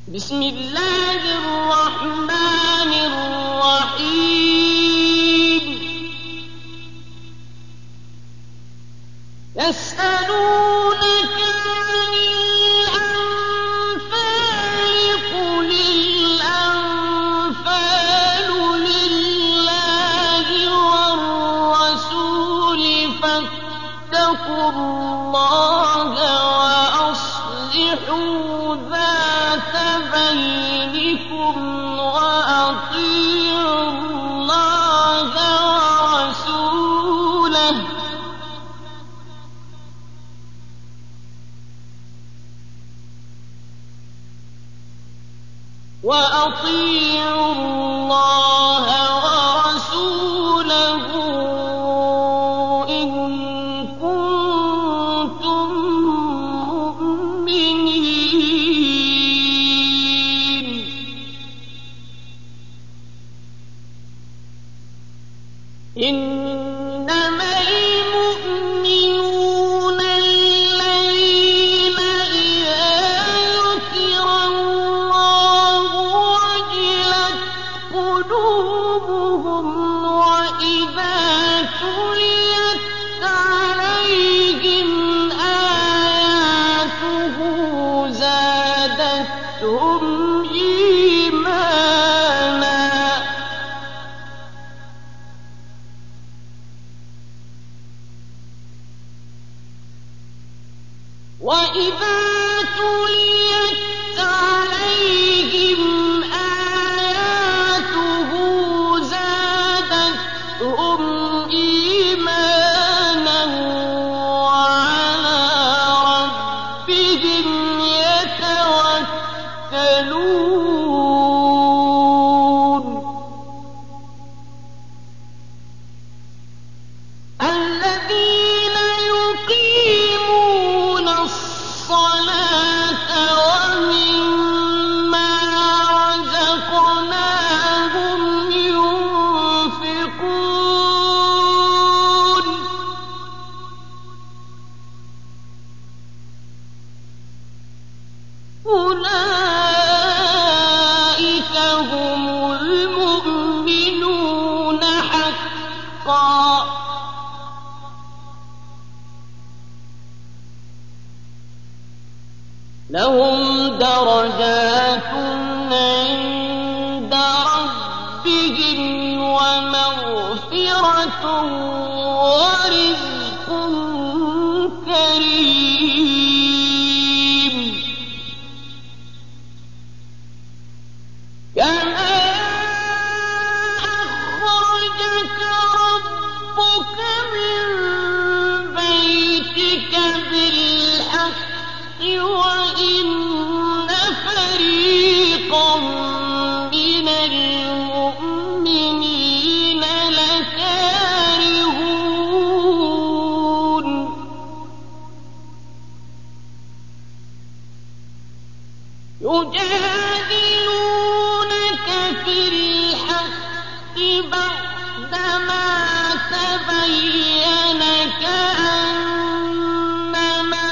بسم الله الرحمن الرحيم يسألونك عن الأنفال قل الأنفال لله والرسول فاتقوا الله وأصلحوا ذات بينكم وأطيعوا الله ورسوله إن كنتم مؤمنين إنما المؤمنون الذين إذا ذكر الله وجلت قلوبهم وإذا تليت عليهم آياته زادتهم إيمانا وإذا تليت عليهم آياته زادتهم إيمانا وعلى ربهم يتوكلون الذين يقيمون الصلاة ومما رزقناهم ينفقون أولئك هم المؤمنون حقا لهم درجات عند ربهم ومغفرة ورزق كريم كما أخرجك ربك من بيتك بالحق وإن فريقا من المؤمنين لكارهون يجادلونك في الحق بعدما تبين كأنما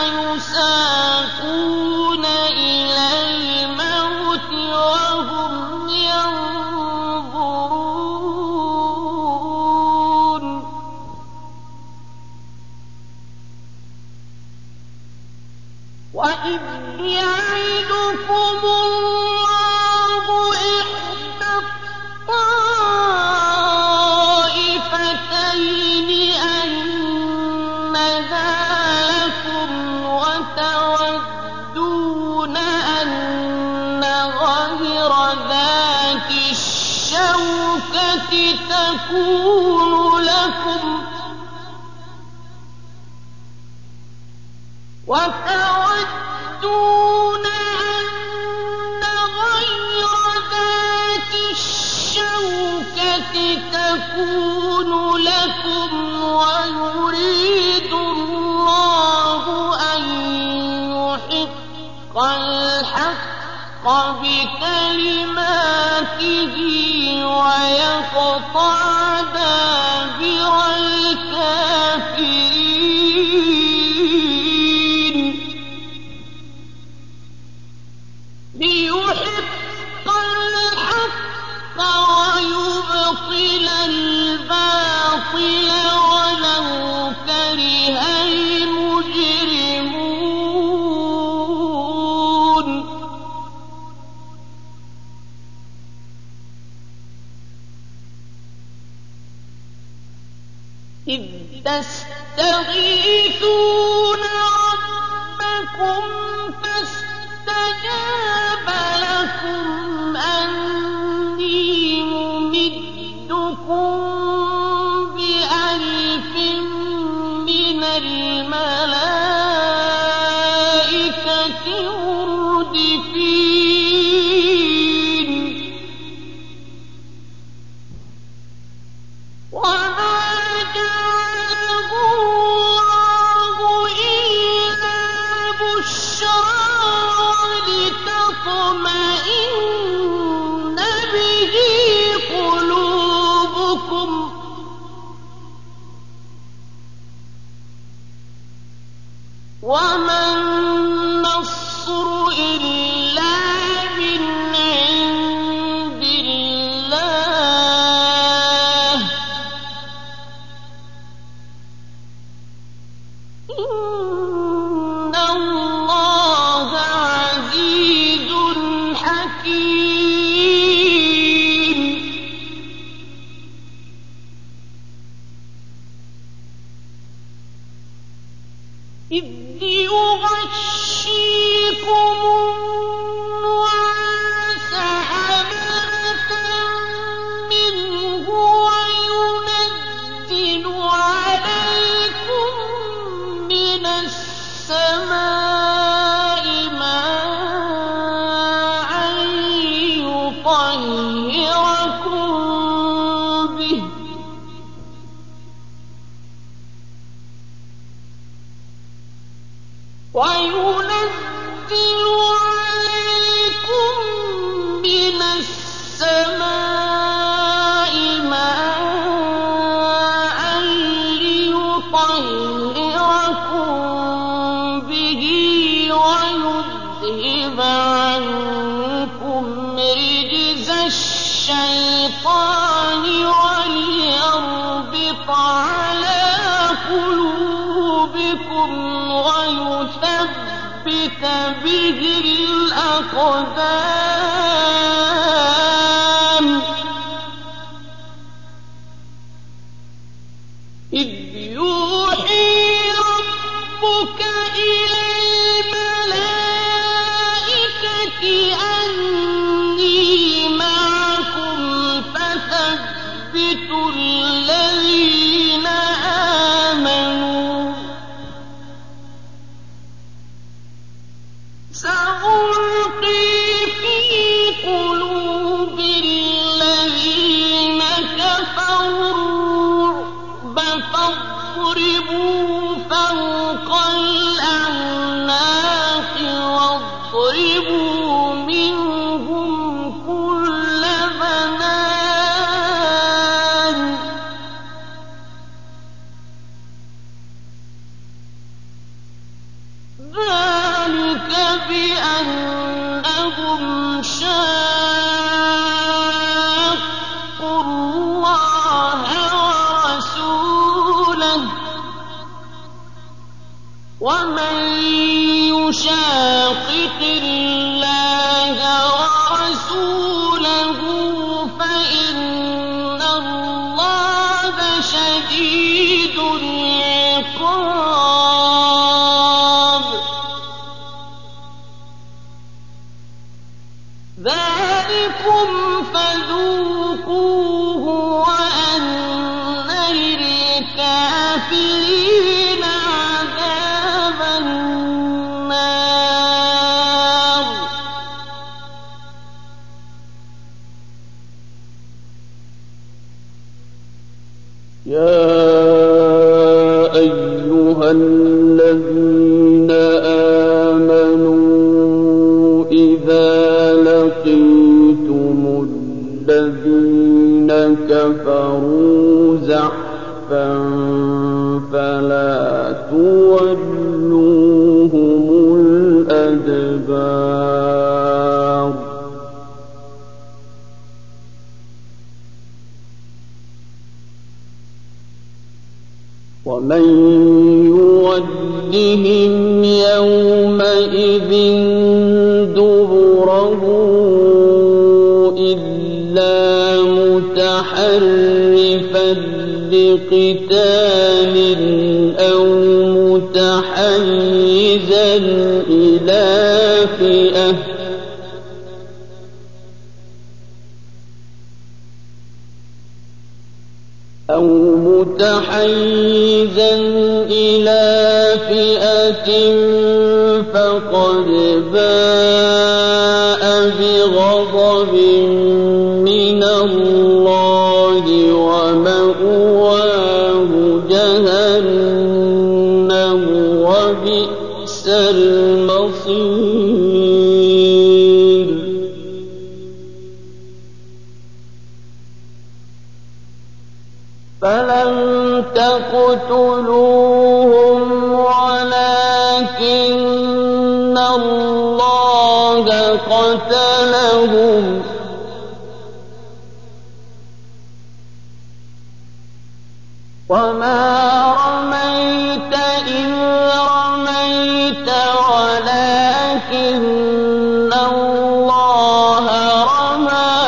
يساقون إلى الموت وهم ينظرون وإذ يعدكم الله إحدى الطائفتين أنها لكم وتودون أن غير ذات الشوكة تكون لكم وتودون أن غير ذات الشوكة تكون لكم ويريد الله أن يحق الحق بكلماته ويقطع دابر الكافرين. ليحق الحق ويبطل الباطل ولو كره المجرمون إذ تستغيثون ربكم فاستجاب لكم أني ممدكم بألف من الملائكة مردفين وما جعله الله إلا بشرى ولتطمئن به قلوبكم وما النصر إلا من عند الله إن الله عزيز حكيم إذ يغشيكم النعاس أمنة منه وينزل عليكم من السماء ماء يطهركم به وينزل عليكم من السماء ماء ليطهركم به ويذهب عنكم رجز الشيطان وليربط على قلوبكم ويثبت به الأقدام إذ يوحي ربك إلى الملائكة أني معكم فثبتوا الذين آمنوا سألقي في قلوب الذين كفروا الرعب فاضربوا فوق الأعناق واضربوا منهم كل بنان ذلك بأنهم شاقوا الله ورسوله ومن يشاقق الله ورسوله فإن الله شديد العقاب ذلكم فذوقوه وأن للكافرين عذاب النار يا أيها الذين آمنوا إذا لقيتم الذين كفروا زحفا فلا تولوهم الأدبار ومن يولهم يومئذ دبره إلا متحرفا لقتال أو متحيزا إلى فئة فقد باء بغضب من الله ومأواه جهنم وبئس المصير فلم تقتلوهم ولكن الله قتلهم وما رميت إذ رميت ولكن الله رمى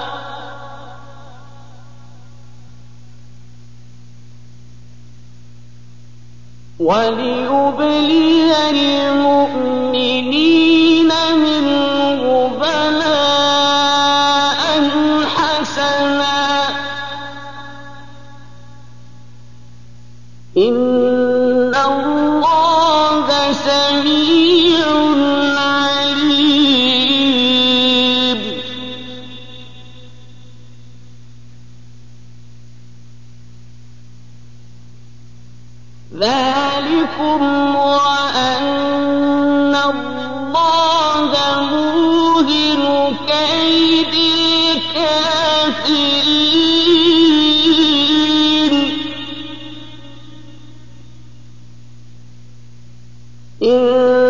وليبلي المؤمنين منه بلاء حسنا إن الله سميع عليم ذلكم وأن الله موهن كيد الكافرين إن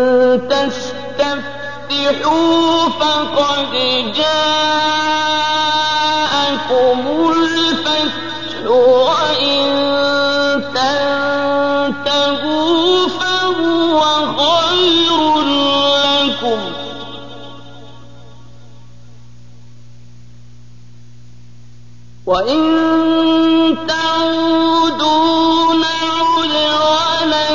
تستفتحوا فقد جاءكم الفتح وإن تنتهوا فهو خير لكم وإن تعودوا نعد ولن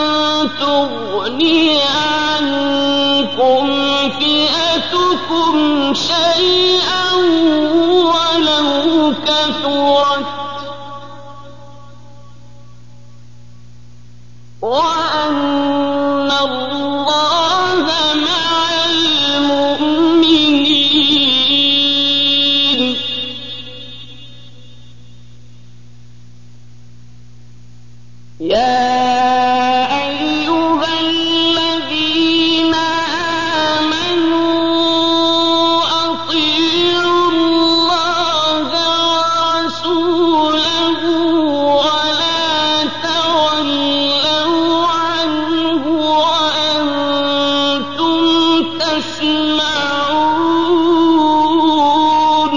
تغني عنكم فئتكم شيئا ولو كثرت وأن الله مع المؤمنين يا أيها الذين آمنوا أطيعوا الله ورسوله ولا تولوا عنه وأنتم تسمعون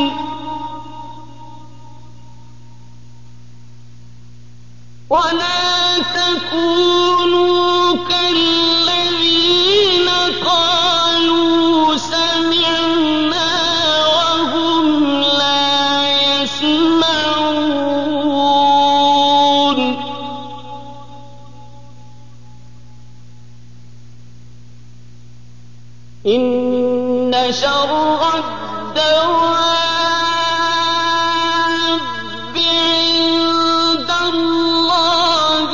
ولا تكونوا كالذين قالوا سمعنا وهم لا يسمعون إن شر الدواب عند الله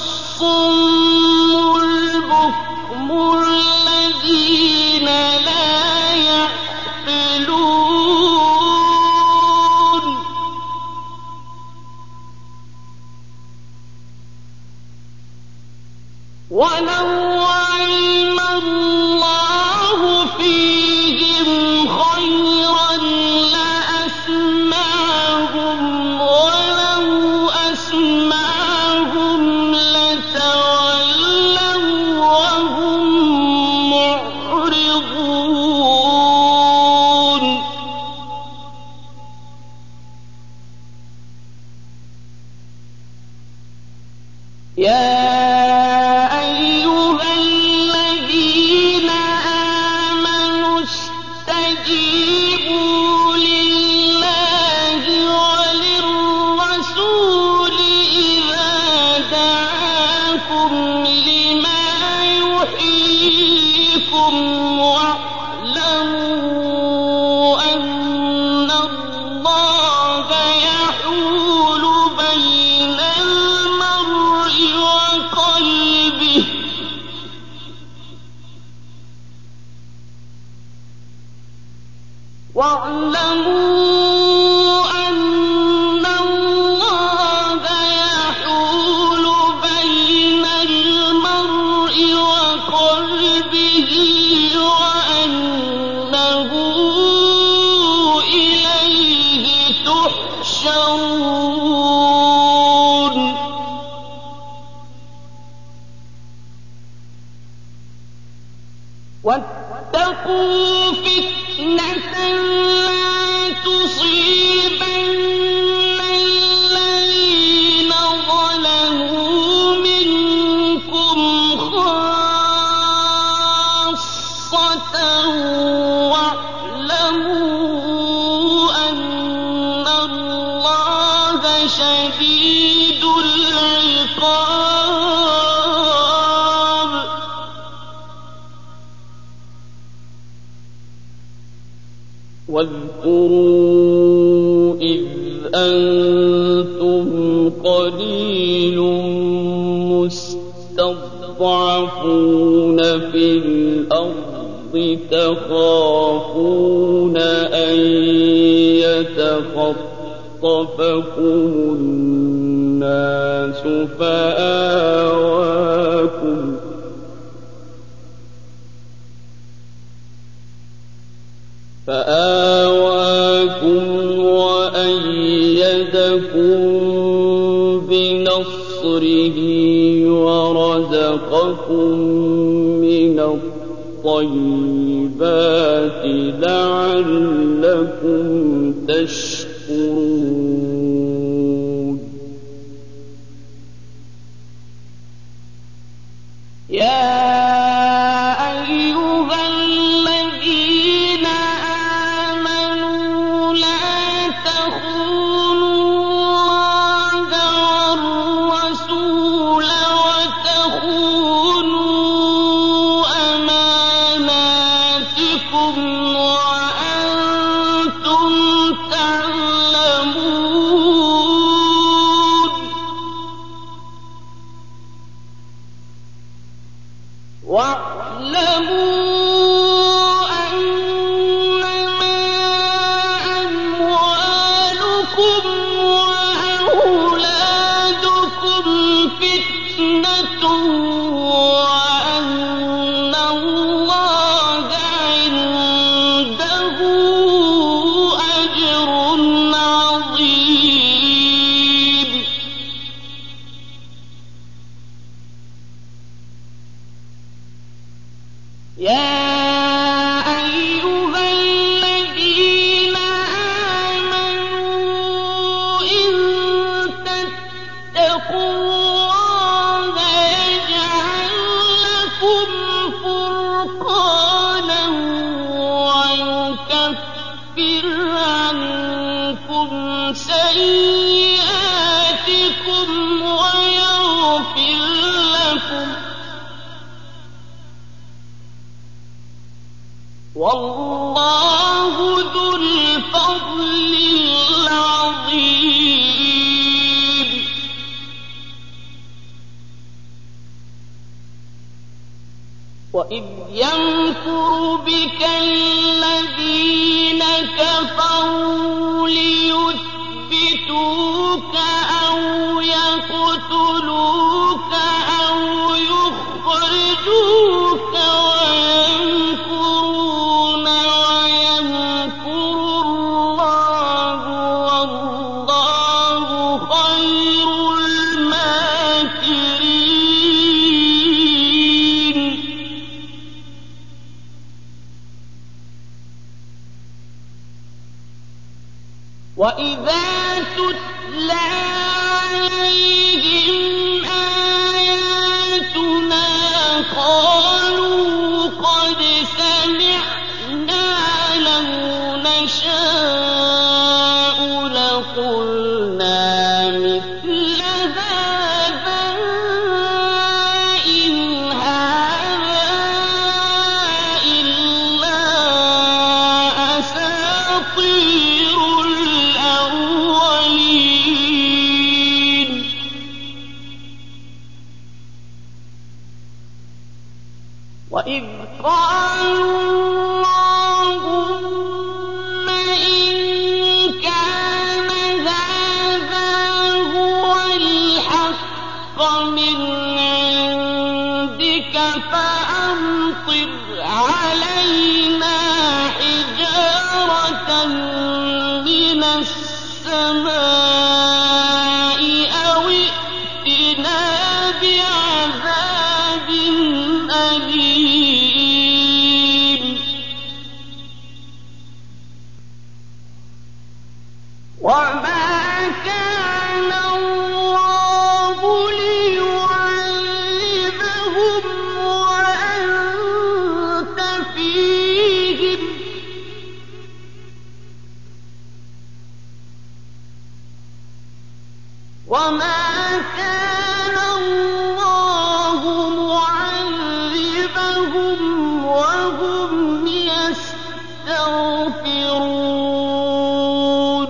الصم البكم الذين لا يعقلون ولو علم الله فيهم خيرا واتقوا فتنة لا تصيبن الذين ظلموا منكم خاصة واعلموا أن الله شديد العقاب. واذكروا إذ أنتم قليل مستضعفون في الأرض تخافون أن يتخطفكم الناس فآواكم وأيدكم بنصره ورزقكم من الطيبات لعلكم تشكرون. والله ذو الفضل العظيم. وإذ يمكر بك الذين كفروا ليثبتوك أو يقتلوك أو يخرجوك ويمكرون ويمكر الله والله خير الماكرين. وإذا تتلى عليهم نَشَاءُ لَقُلْنَا مِثْلَ هَٰذَا إِنْ هَٰذَا إِلَّا أَسَاطِيرُ الْأَوَّلِينَ وَإِذْ قَالُوا اللَّهُمَّ إِن كَانَ هَٰذَا هُوَ الْحَقَّ مِنْ عِندِكَ فَأَمْطِرْ عَلَيْنَا حِجَارَةً مِّنَ السَّمَاءِ أَوِ ائْتِنَا بِعَذَابٍ أَلِيمٍ وَمَا كَانَ اللَّهُ لِيُعَذِّبَهُمْ وَأَنتَ فِيهِمْ ۚ وَمَا كَانَ اللَّهُ مُعَذِّبَهُمْ وَهُمْ يَسْتَغْفِرُونَ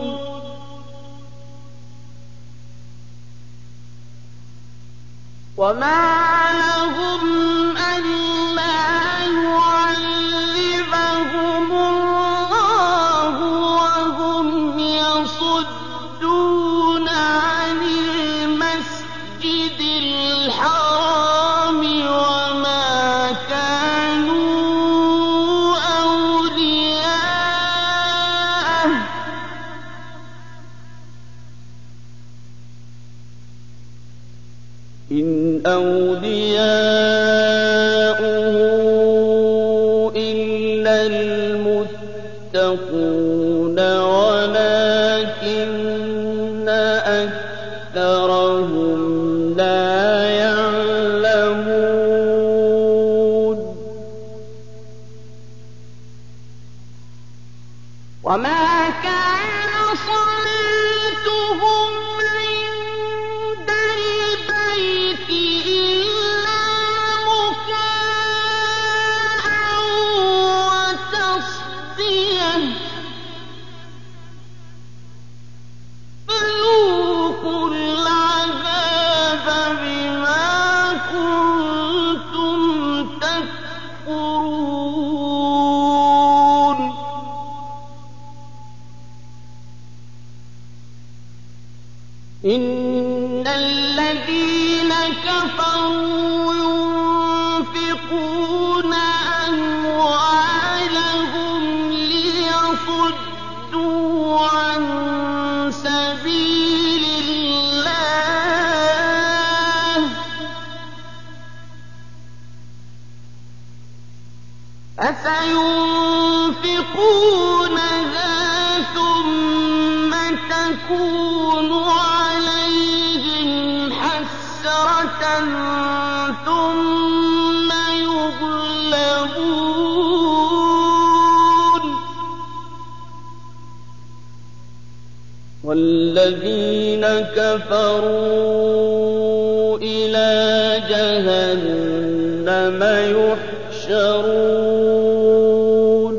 وَمَا لَهُمْ أَلَّا يُعَذِّبَهُمُ اللَّهُ وَهُمْ يَصُدُّونَ عَنِ الْمَسْجِدِ الْحَرَامِ وَمَا كَانُوا أَوْلِيَاءَهُ ۚ إِنْ أَوْلِيَاؤُهُ إِلَّا الْمُتَّقُونَ وَلَٰكِنَّ أَكْثَرَهُمْ لَا يَعْلَمُونَ وَمَا كَانَ صَلَاتُهُمْ عِندَ الْبَيْتِ إِلَّا مُكَاءً وَتَصْدِيَةً ۚ فَذُوقُوا الْعَذَابَ بِمَا كُنتُمْ تَكْفُرُونَ إِنَّ الَّذِينَ كَفَرُوا يُنفِقُونَ أَمْوَالَهُمْ لِيَصُدُّوا عَن سَبِيلِ اللَّهِ فَسَيُنفِقُونَهَا ثُمَّ تَكُونُ عَلَيْهِمْ حَسْرَةً ثُمَّ يُغْلَبُونَ وَالَّذِينَ كَفَرُوا إِلَىٰ جَهَنَّمَ يُحْشَرُونَ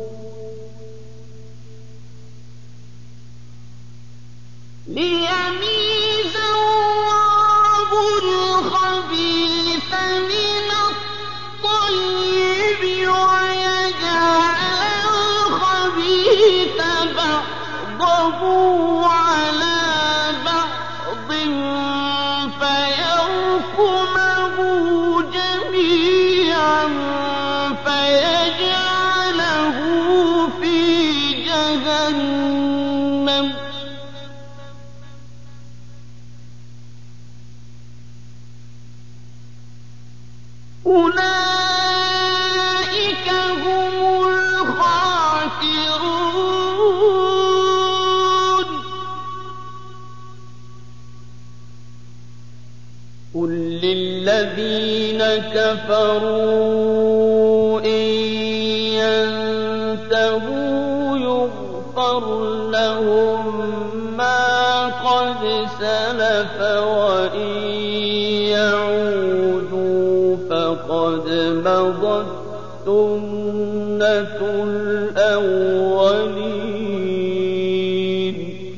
لِيَمِيزَ اللَّهُ الْخَبِيثَ مِنَ الطَّيِّبِ وَيَجْعَلَ الْخَبِيثَ بَعْضَهُ عَلَىٰ بَعْضٍ فَيَرْكُمَهُ جَمِيعًا فَيَجْعَلَهُ فِي جَهَنَّمَ ۚ أُولَٰئِكَ هُمُ الْخَاسِرُونَ قُل لِّلَّذِينَ كَفَرُوا إِن يَنتَهُوا يغفر لهم ما قد سلف وإن يعودوا فقد مضت سنة الأولين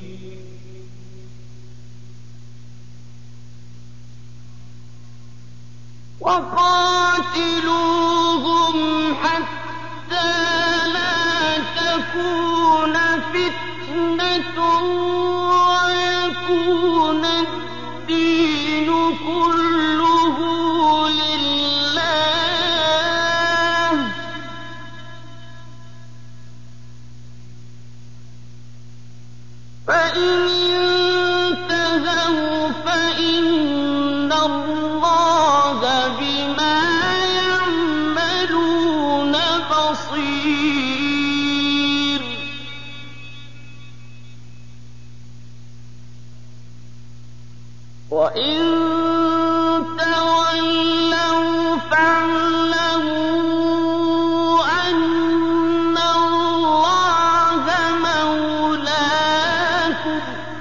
وقاتلوهم حتى لا تكون فتنة ويكون الدين كله لله فإن انتهوا فإن الله بما يعملون بصير وإن تولوا فاعلموا أن الله مولاكم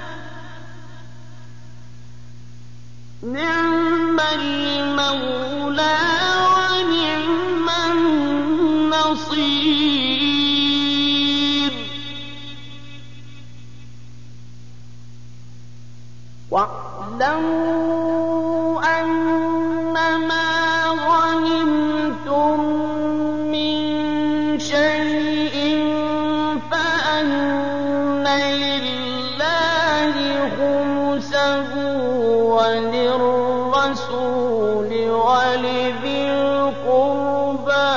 نعم المولى ونعم النصير واعلموا أنما غنمتم من شيء فأن لله خمسه وللرسول ولذي القربى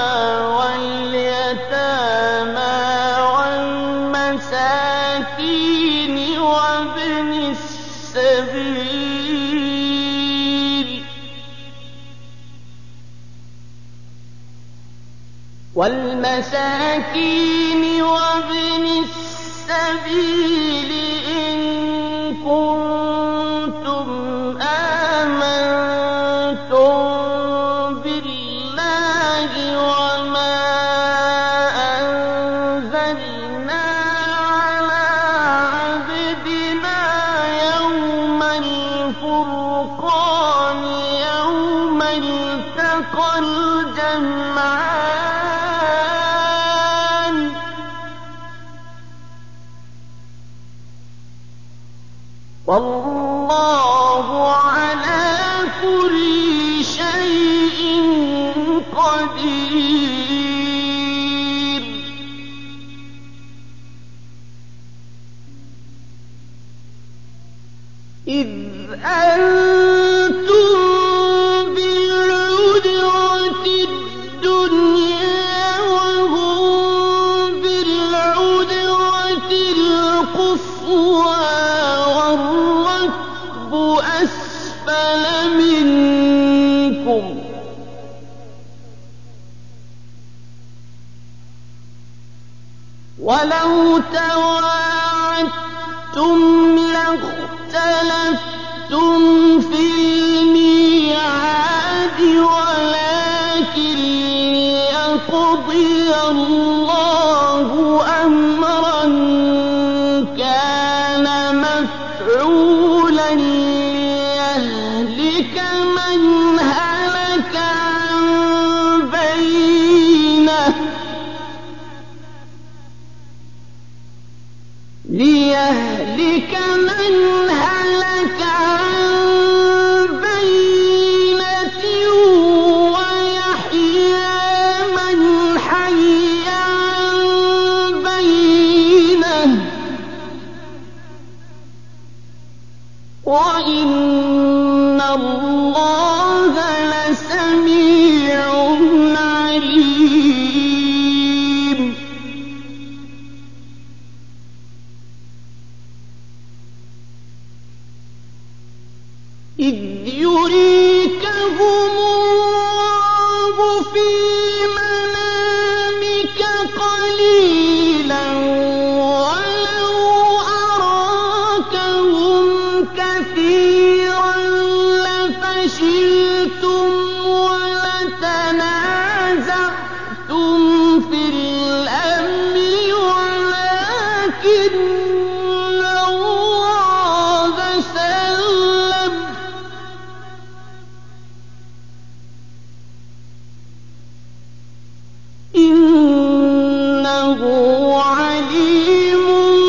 واليتامى والمساكين وابن السبيل إن كنتم آمنتم بالله وما أنزلنا على عبدنا يوم الفرقان يوم التقى الجمعان والله على كل شيء قدير إذ أنتم بالعدوة الدنيا وهم بالعدوة القصوى والركب أسفل منكم ولو تواعدتم لاختلفتم في الميعاد ولكن ليقضي الله أمرا كان مفعولا ليهلك من هلك عن بينة ويحيى من حي عن بينة وإن الله لسميع عليم إذ يريكهم الله في منامك قليلا ولو أراكهم كثيرا لفشلتم ولتنازعتم في الأمر ولكن الله سلم إنه عليم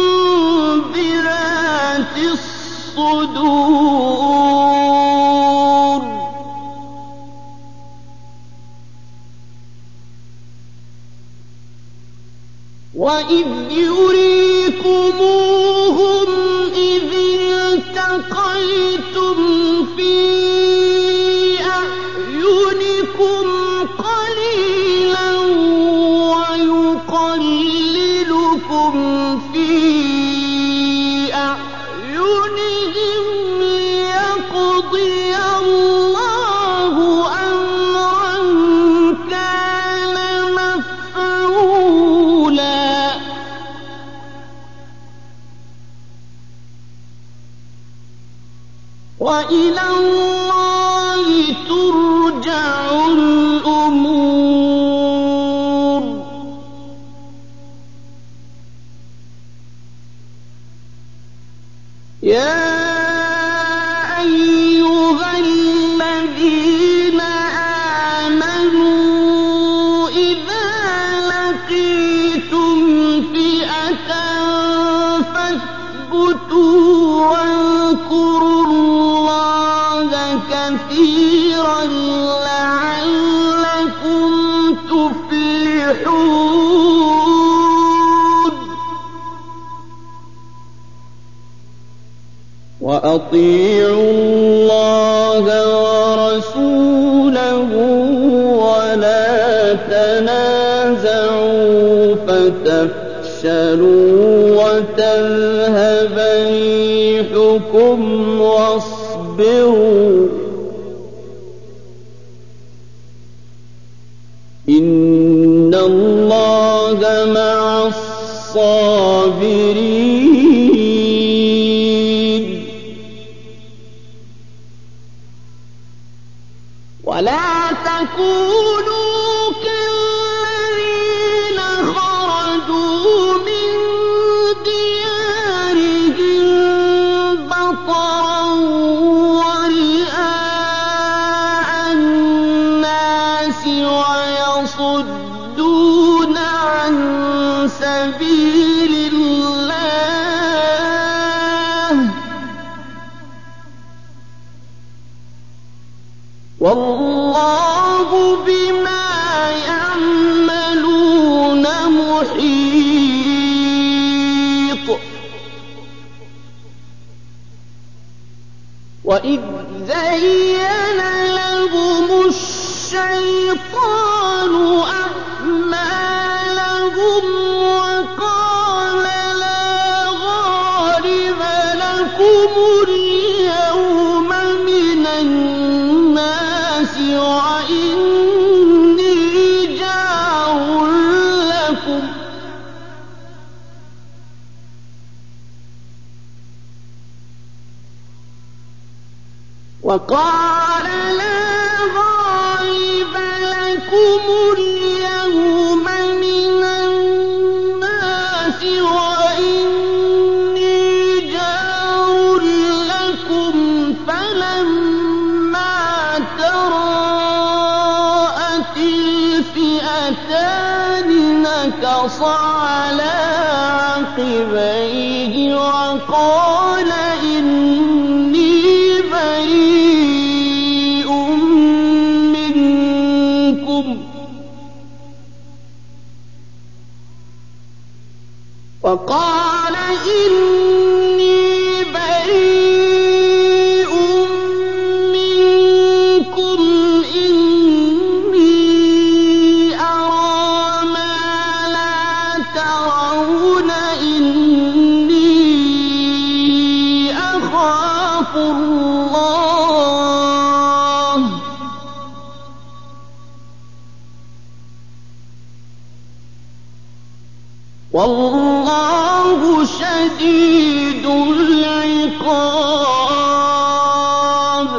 بذات الصدور وإذ يريكموهم إذ التقيتم في أعينكم قليلا ويقللكم في أعينهم ليقضي الله أمرا كان مفعولا وإلى الله ترجع الأمور يا أيها الذين آمنوا إذا لقيتم فئة فاثبتوا واذكروا الله كثيرا لعلكم تفلحون وأطيعوا الله ورسوله ولا تنازعوا فتفشلوا وتذهب ريحكم واصبروا إن الله مع الصابرين ولا تكونوا كالذين خرجوا من ديارهم بطرا ورئاء الناس ويصدون عن سبيل الله والله بما يعملون محيط وإذ زين لهم الشيطان أعمالهم وقال لا غالب لكم اليوم من الناس وإني جار لكم وقال لا غالب لكم اليوم من الناس وإني جار لكم فلما تراءت الفئتان نكص على عقبيه وقال إني بريء منكم إني أرى ما لا ترون إني أخاف الله والله شديد العقاب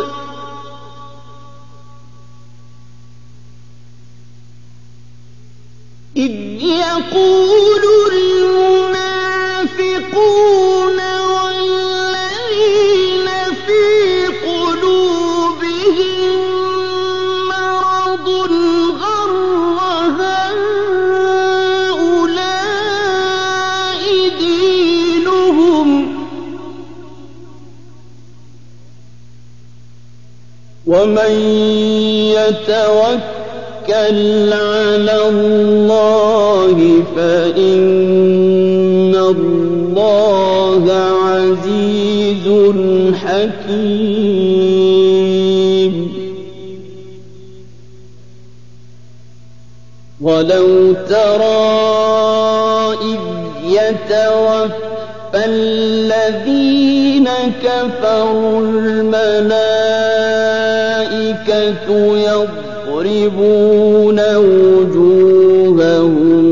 إذ يقول المنافقون ومن يتوكل على الله فإن الله عزيز حكيم. ولو ترى إذ يتوفى الذين كفروا الملائكة يضربون وجوههم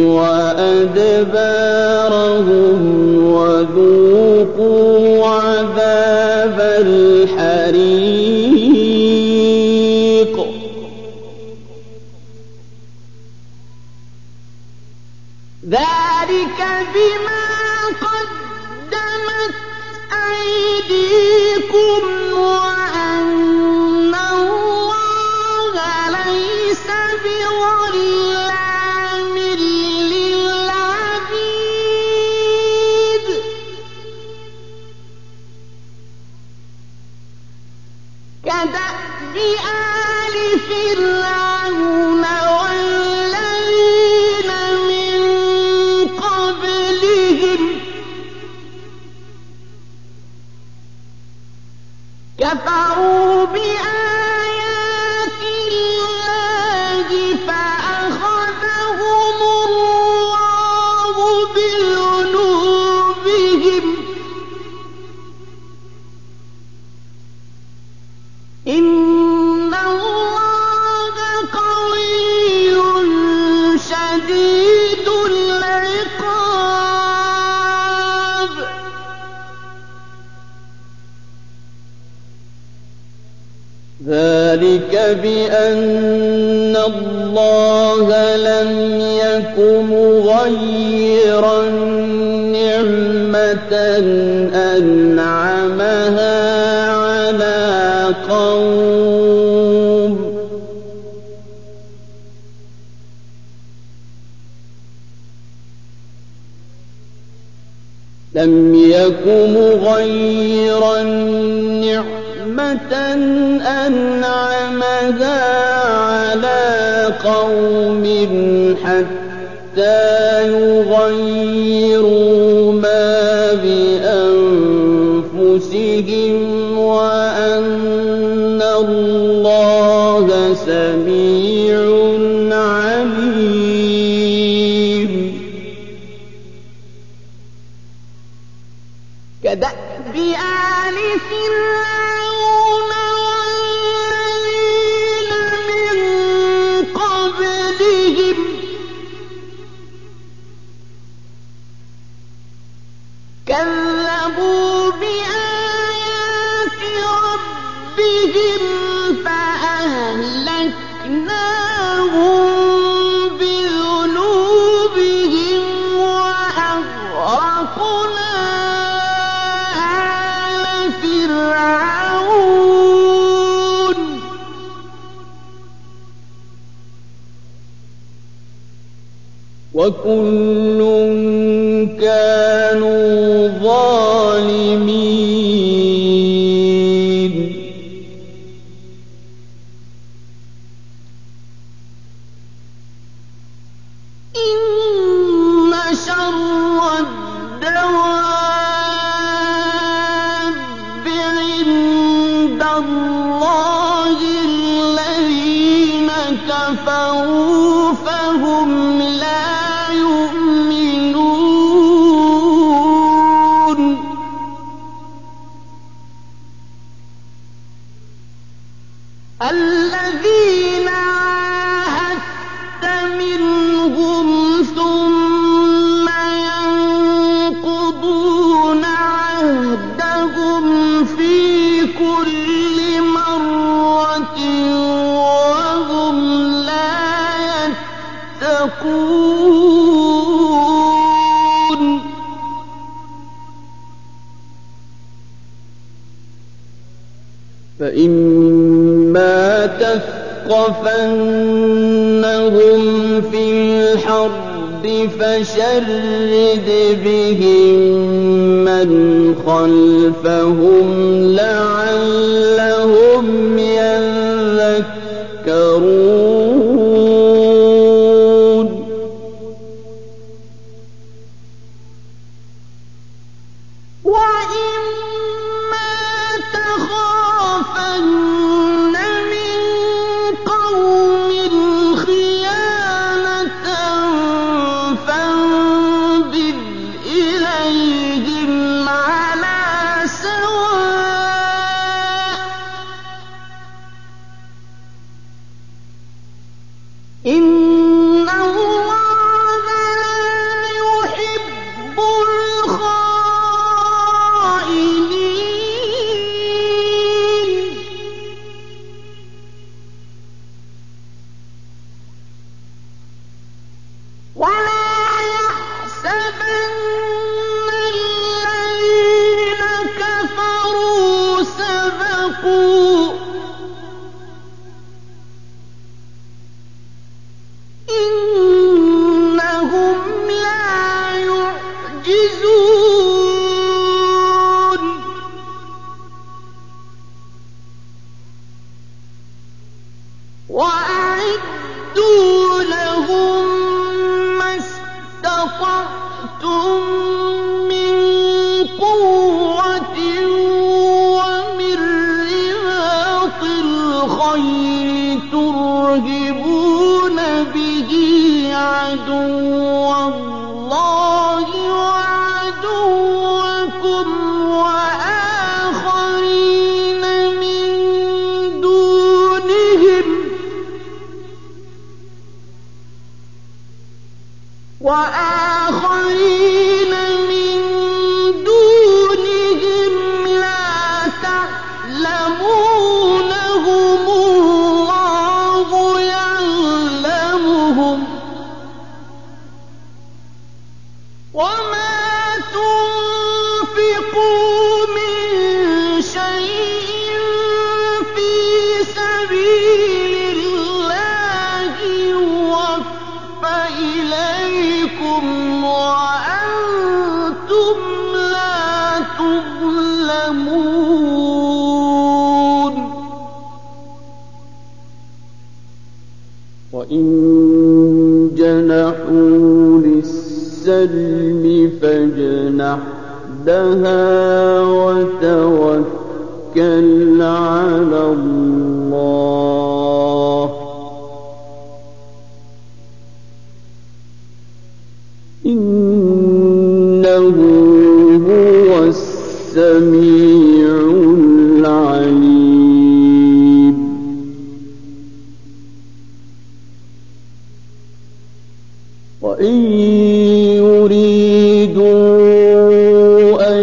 وأدبارهم وذوقوا عذاب الحريق. ذلك بما قدمت أيديكم وأن الله ليس بظلام للعبيد. كدأب آل فرعون والذين من قبلهم كفروا بآيات الله فأخذهم الله بذنوبهم إن الله قوي شديد العقاب. ذلك بأن الله لم يك مغيرا نعمة أنعمها على قوم لم يك مغيرا نعمة أنعمها على قوم حتى يغيروا ما بأنفسهم وأن الله سميع عليم. كدأب آل فرعون والذين من قبلهم كذبوا بآيات ربهم فأهلكناهم بذنوبهم وأغرقنا آل فرعون وكل كانوا ظالمين. إن شر الدواب عند الله الذين كفروا فهم لا يؤمنون. الذين عاهدت منهم ثم ينقضون عهدهم في كل مرة وهم لا يتقون. فإما تثقفنهم في الحرب فشرد بهم من خلفهم لعلهم ينتهون. وأعدوا لهم ما استطعتم من قوة ومن رباط الخيل ترهبون به عدو الله وعدوكم وآخرين من دونهم لا تعلمونهم الله يعلمهم وما تنفقوا من شيء في سبيل الله يوفى إليكم وأنتم لا تظلمون وإن جنحوا للسلم فاجنح لها وتوكل على الله إنه هو السميع العليم وإن يريدوا أن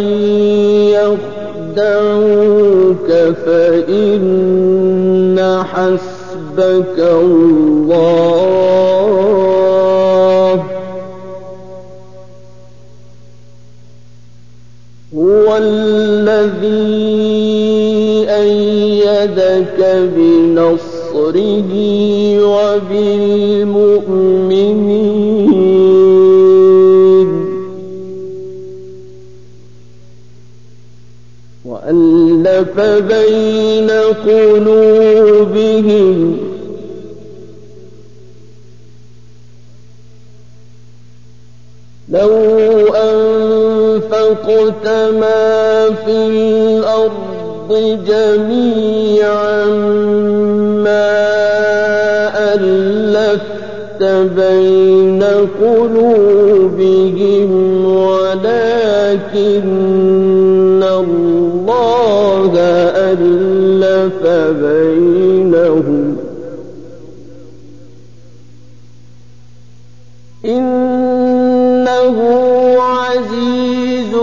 يخدعوك فإن حسبك الله هو الذي أيدك بنصره وبالمؤمنين وألف بين قلوبهم لو أنفقت ما في الأرض جميعا ما ألفت بين قلوبهم ولكن الله ألف بينهم إنه عزيز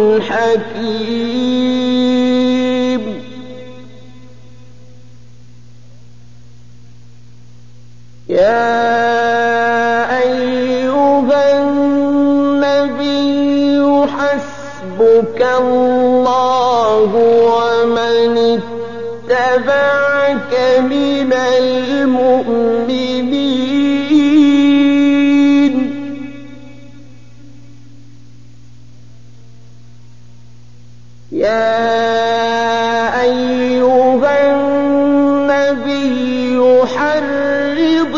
حكيم يا أيها النبي حسبك الله ومن اتبعك من المؤمنين يا أيها النبي حرض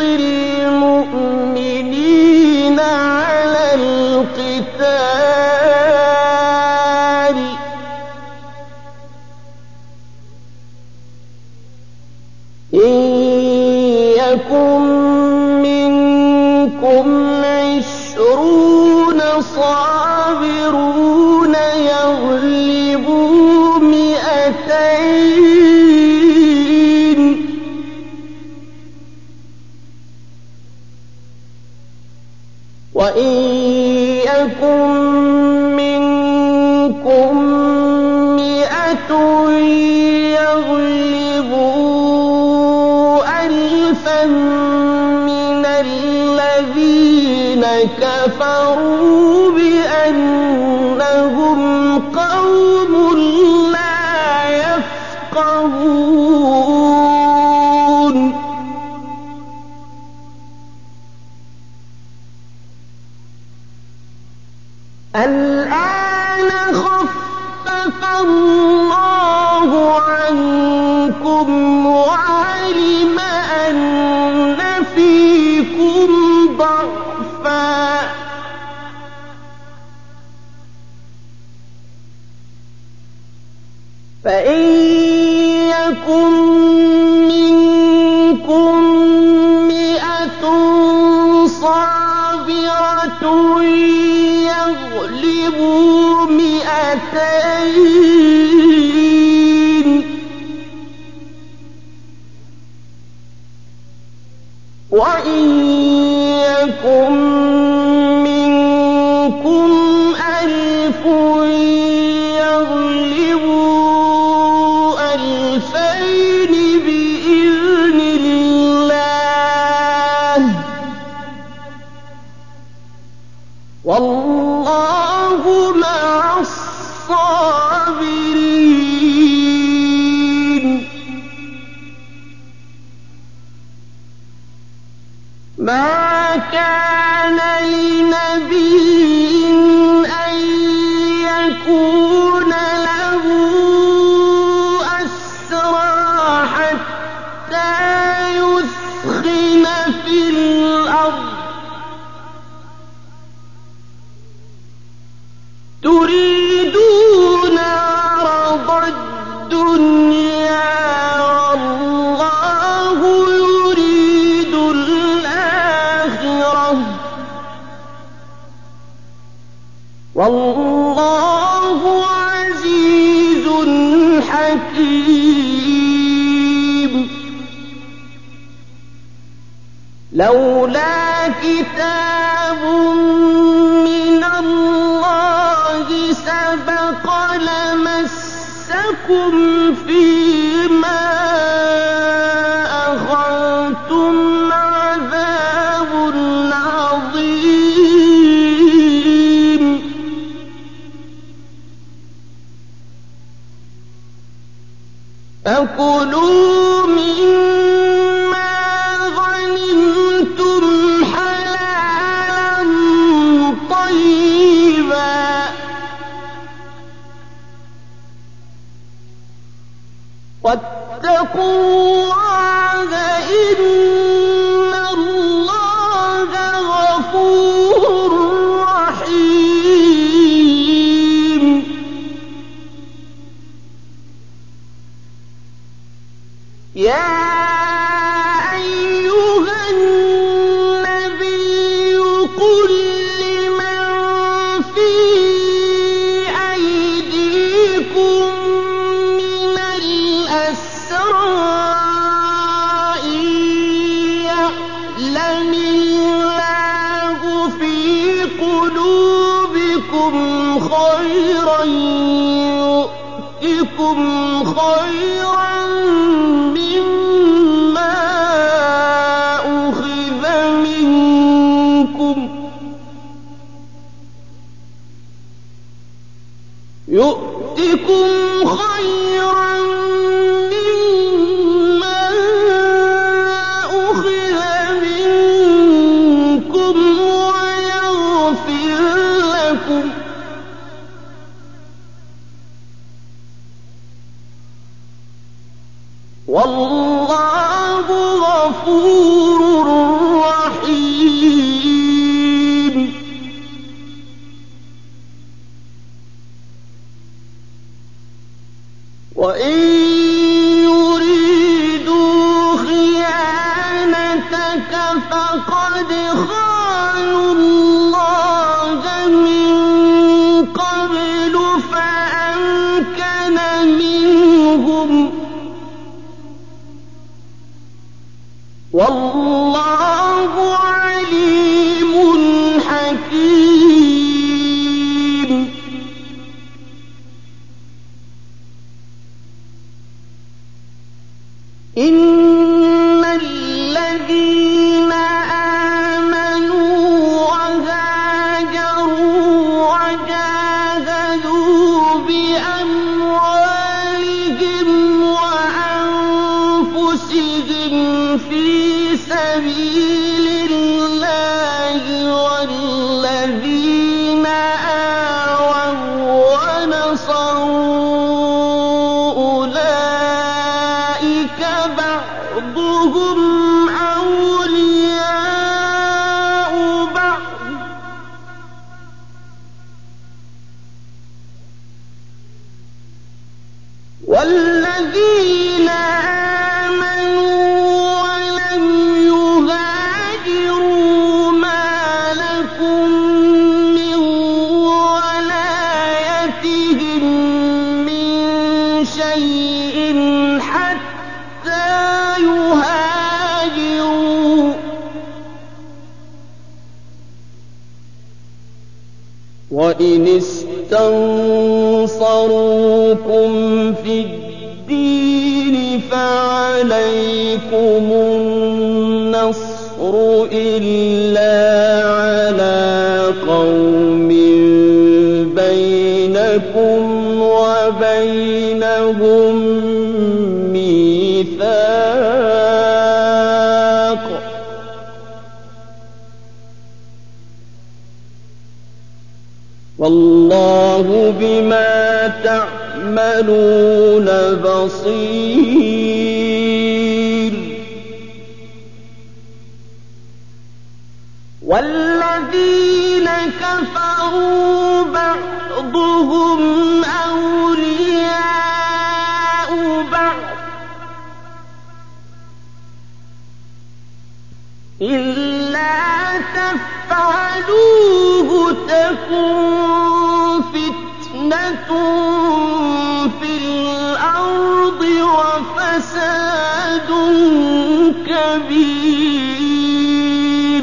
المؤمنين على القتال إن يكن منكم 20 صابرون يغلبوا 200 وإن يكن منكم 100 يغلبوا 1000 من الذين كفروا بأنهم قوم لا يفقهون الآية الآن خفف الله عنكم وعلم أن فيكم ضعفا فإن يكن منكم 100 صابرة يغلبوا 200 وإن يكن منكم 1000 يغلبوا 2000 بإذن الله والله مع الصابرين. ما كان لنبي أن يكون له أسرى حتى يثخن في الأرض تريدون عرض الدنيا والله يريد الآخرة والله عزيز حكيم. لولا كتاب من الله سبق لمسكم فيما أخذتم عذاب عظيم. فكلوا مما غنمتم حلالا طيبا واتقوا الله إن الله غفور رحيم. يا أيها النبي قل لمن في أيديكم من الأسرى إن يعلم الله في قلوبكم خيرا يؤتكم خيرا مما أخذ منكم يؤتكم خيرا مما أخذ منكم ويغفر لكم والله غفور رحيم. وإن يريدوا خيانتك فقد خانوا الله من قبل فأمكن منهم والله عليم حكيم. إن الذين آمنوا وهاجروا وجاهدوا بأموالهم وأنفسهم في سبيل الله والذين آووا والذين آمنوا ولم يهاجروا ما لكم من ولايتهم من شيء حتى يهاجروا وإن استنصروكم في الدين فعليكم النصر إلا على قوم بينكم وبينهم ميثاق والله بما تعملون بصير والذين كفروا بعضهم أولياء بعض إلا تفعلوه تكن فتنة في الأرض وفساد كبير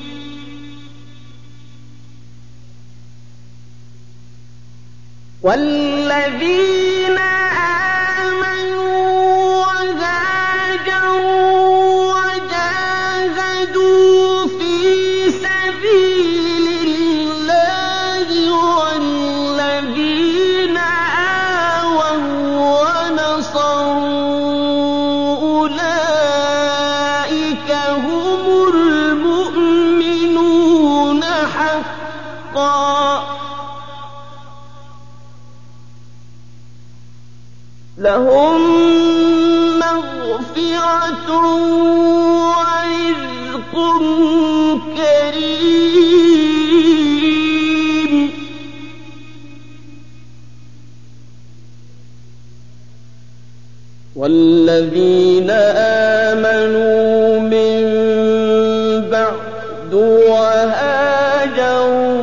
والذين آمنوا وهاجروا وجاهدوا في سبيل الله والذين آووا ونصروا أولئك هم المؤمنون حقا لهم مغفرة ورزق كريم والذين آمنوا من بعد وهاجروا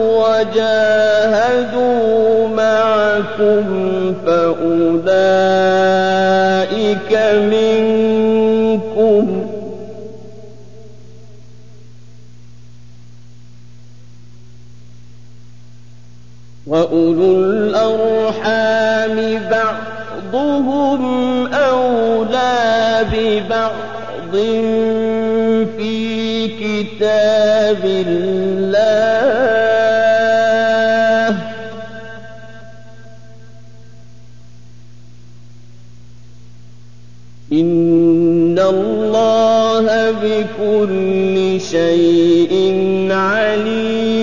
وجاهدوا معكم فأولئك منكم وأولو الأرحام بعضهم أولى ببعض في كتاب الله إن الله بكل شيء عليم